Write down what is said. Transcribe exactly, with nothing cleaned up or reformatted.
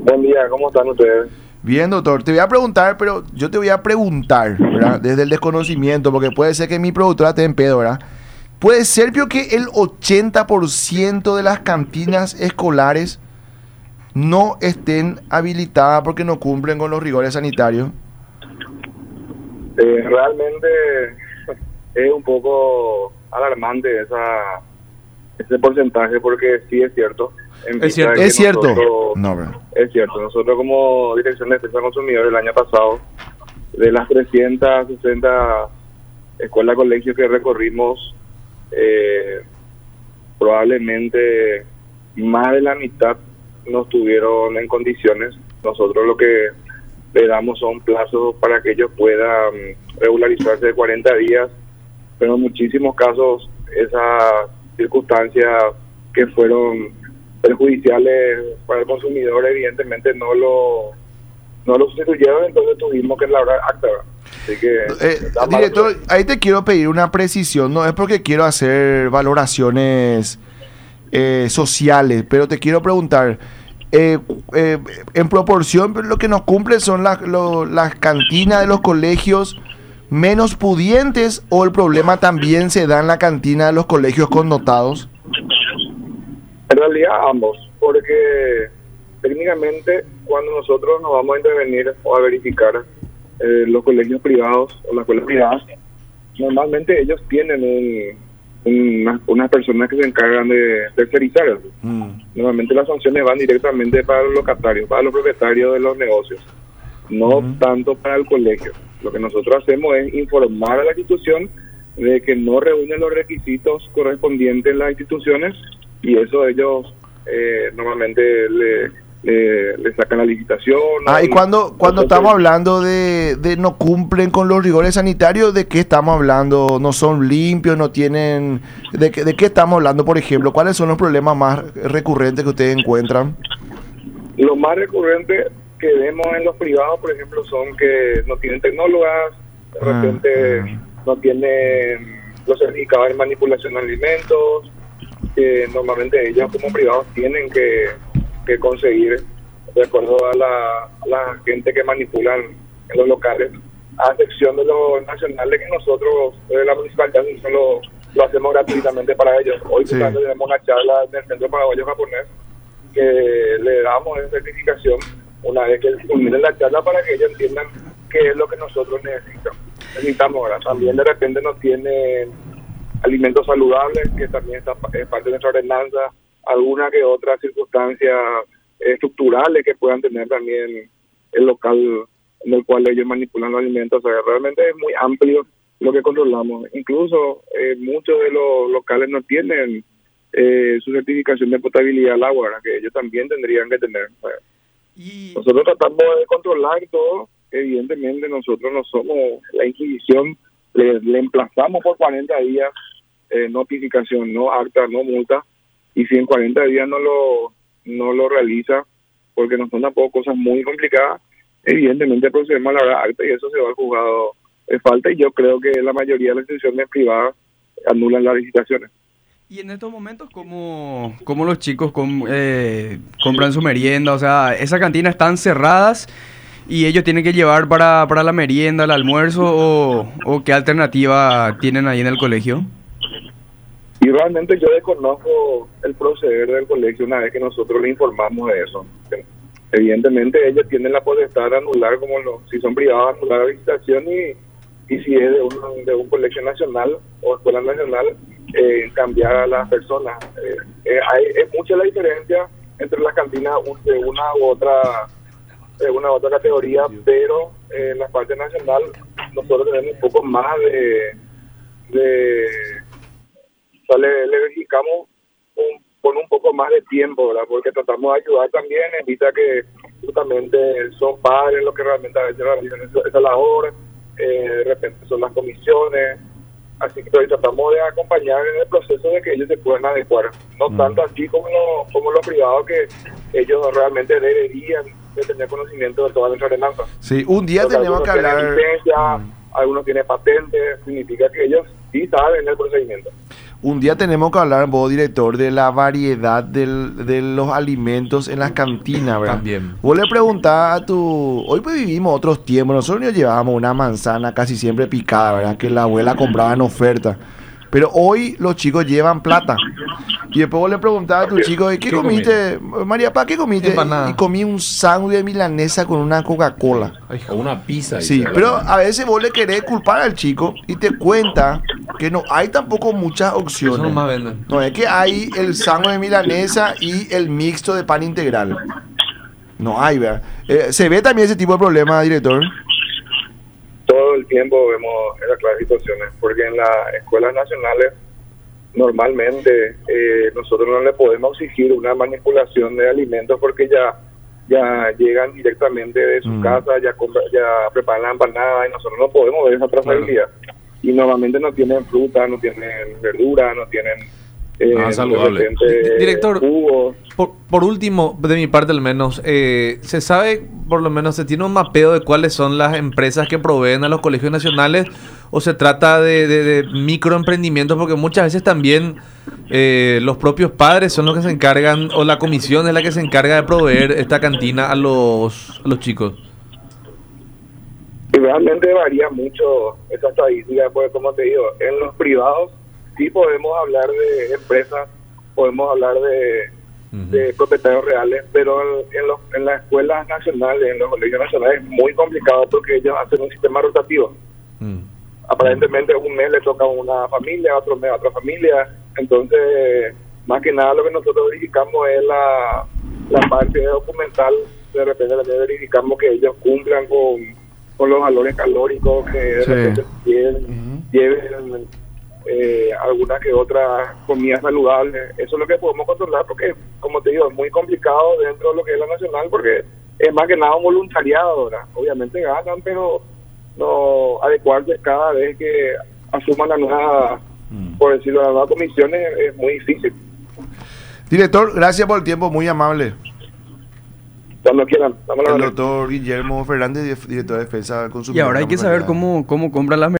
Buen día, ¿cómo están ustedes? Bien, doctor, te voy a preguntar, pero yo te voy a preguntar, ¿verdad? Desde el desconocimiento, porque puede ser que mi productora te en pedo, ¿verdad? Puede ser, pero que el ochenta por ciento de las cantinas escolares no estén habilitadas porque no cumplen con los rigores sanitarios. Eh, realmente es un poco alarmante esa ese porcentaje, porque sí es cierto. Es cierto. Es cierto. No, bro. Es cierto. Nosotros, como Dirección de Defensa del Consumidor, el año pasado, de las trescientas sesenta escuelas colegios que recorrimos, eh, probablemente más de la mitad no estuvieron en condiciones. Nosotros lo que le damos son plazos para que ellos puedan regularizarse de cuarenta días, pero en muchísimos casos esas circunstancias que fueron perjudiciales para el consumidor evidentemente no lo no lo sustituyeron, entonces tuvimos que elaborar acta. Así que eh, director, ahí te quiero pedir una precisión, no es porque quiero hacer valoraciones eh, sociales, pero te quiero preguntar, eh, eh, en proporción lo que nos cumple son las, lo, las cantinas de los colegios menos pudientes, o el problema también se da en la cantina de los colegios connotados. En realidad ambos, porque técnicamente cuando nosotros nos vamos a intervenir o a verificar eh, los colegios privados o las escuelas privadas, normalmente ellos tienen un, una, unas personas que se encargan de tercerizar. Mm. Normalmente las sanciones van directamente para los locatarios, para los propietarios de los negocios, no mm. tanto para el colegio. Lo que nosotros hacemos es informar a la institución de que no reúnen los requisitos correspondientes en las instituciones, y eso ellos eh, normalmente le, le, le sacan la licitación. Ah, y cuando, cuando estamos hablando de, de no cumplen con los rigores sanitarios, ¿de qué estamos hablando? ¿No son limpios? ¿No tienen...? ¿De qué, de qué estamos hablando, por ejemplo? ¿Cuáles son los problemas más recurrentes que ustedes encuentran? Los más recurrentes que vemos en los privados, por ejemplo, son que no tienen tecnólogas, de repente ah, ah. no tienen los certificados de manipulación de alimentos, que normalmente ellos como privados tienen que, que conseguir, de acuerdo a la, a la gente que manipulan en los locales, a excepción de los nacionales que nosotros, de la municipalidad, lo, lo hacemos gratuitamente para ellos. Hoy sí. Tenemos una charla en el Centro Paraguayo Japonés que le damos esa certificación una vez que culminen la charla, para que ellos entiendan qué es lo que nosotros necesitamos. Necesitamos, ¿verdad? También de repente nos tienen alimentos saludables, que también está es parte de nuestra ordenanza, alguna que otra circunstancia estructurales que puedan tener también el local en el cual ellos manipulan los alimentos. O sea, realmente es muy amplio lo que controlamos. Incluso eh, muchos de los locales no tienen eh, su certificación de potabilidad al agua, ¿verdad? Que ellos también tendrían que tener. O sea, y nosotros tratamos de controlar todo. Evidentemente nosotros no somos la Inquisición, le, le emplazamos por cuarenta días, eh, notificación, no acta, no multa, y si en cuarenta días no lo no lo realiza, porque no son tampoco cosas muy complicadas, evidentemente procedemos a la acta y eso se va al juzgado de falta, y yo creo que la mayoría de las instituciones privadas anulan las licitaciones. Y en estos momentos, ¿cómo, cómo los chicos com, eh, compran su merienda? O sea, esas cantinas están cerradas y ellos tienen que llevar para, para la merienda, el almuerzo, o, o ¿qué alternativa tienen ahí en el colegio? Y realmente yo desconozco el proceder del colegio una vez que nosotros le informamos de eso. Evidentemente ellos tienen la potestad de anular, como lo, si son privados, anular la licitación, y, y si es de un, de un colegio nacional o escuela nacional, eh, cambiar a las personas. Eh, eh, hay, es mucha la diferencia entre las cantinas de una u otra de una u otra categoría, pero eh, en la parte nacional nosotros tenemos un poco más de... de o sea, le, le verificamos un, con un poco más de tiempo, ¿verdad? Porque tratamos de ayudar también, evita que justamente son padres los que realmente a veces realizan esa, esa labor, eh, de repente son las comisiones, así que hoy tratamos de acompañar en el proceso de que ellos se puedan adecuar, no mm. tanto aquí como, lo, como los privados, que ellos realmente deberían de tener conocimiento de toda nuestra ordenanza. Sí, un día Entonces, tenemos que hablar... Licencia, mm. algunos tienen patentes, significa que ellos sí saben el procedimiento. Un día tenemos que hablar, vos, director, de la variedad del, de los alimentos en las cantinas, ¿verdad? También. Vos le preguntás a tu... Hoy pues vivimos otros tiempos. Nosotros nos llevábamos una manzana casi siempre picada, ¿verdad? Que la abuela compraba en oferta. Pero hoy los chicos llevan plata. Y después vos le preguntás a tu chico, ¿qué, ¿Qué comiste? María Paz, ¿qué comiste? Empanada. Y comí un sándwich de milanesa con una Coca-Cola. O una pizza. Sí, dice, pero ¿verdad? a veces vos le querés culpar al chico y te cuenta que no hay tampoco muchas Eso opciones. nomás venden. No, es que hay el sándwich de milanesa y el mixto de pan integral. No hay, ¿verdad? Eh, ¿Se ve también ese tipo de problema, director? Todo el tiempo vemos esas clases de situaciones, porque en las escuelas nacionales normalmente eh, nosotros no le podemos exigir una manipulación de alimentos porque ya ya llegan directamente de su Mm. casa, ya compra, ya preparan la empanada y nosotros no podemos ver esa trazabilidad. Y normalmente no tienen fruta, no tienen verdura, no tienen eh, Nada saludable. de repente, Di- director, jugos. Por, por último, de mi parte al menos, eh, se sabe, por lo menos, se tiene un mapeo de cuáles son las empresas que proveen a los colegios nacionales, o se trata de, de, de microemprendimientos, porque muchas veces también eh, los propios padres son los que se encargan, o la comisión es la que se encarga de proveer esta cantina a los, a los chicos. Y realmente varía mucho esa estadística, porque como te digo, en los privados sí podemos hablar de empresas, podemos hablar de, Ujú. de propietarios reales, pero en, en, los, en las escuelas nacionales, en los colegios nacionales es muy complicado porque ellos hacen un sistema rotativo. Mm. Aparentemente un mes le toca a una familia, otro mes a otra familia, entonces más que nada lo que nosotros verificamos es la, la parte documental, de repente también verificamos que ellos cumplan con, con los valores calóricos, que de Sí. repente lleven, lleven eh, alguna que otra comida saludable. Eso es lo que podemos controlar porque, como te digo, es muy complicado dentro de lo que es la nacional porque es más que nada un voluntariado ahora. Obviamente ganan, pero no adecuarse cada vez que asuman la nueva, por decirlo, las nuevas comisiones es muy difícil. Director, gracias por el tiempo, muy amable. Cuando quieran, estamos a la El orden. doctor Guillermo Fernández, director de Defensa del Y Consumidor. ahora hay que Estamos saber acá. cómo, cómo compran las